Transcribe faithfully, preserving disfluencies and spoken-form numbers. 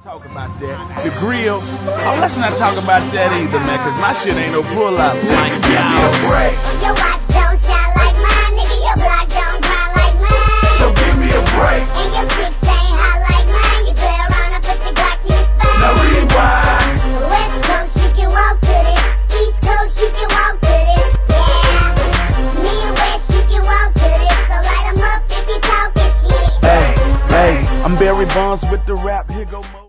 talk about that. The grill, oh, let's not talk about that either, man, because my shit ain't no pull-up. Like, give me a break. Your watch don't shine like mine, nigga, your block don't grind like mine. So give me a break. And your chicks ain't hot like mine, you play around, I put the Glock to your spine. Now rewind. West Coast, you can walk to this. East Coast, you can walk to this. Yeah, me and West, you can walk to this. So light 'em up if you talking shit. Hey, hey, I'm Barry Bonds with the rap, here go Mo.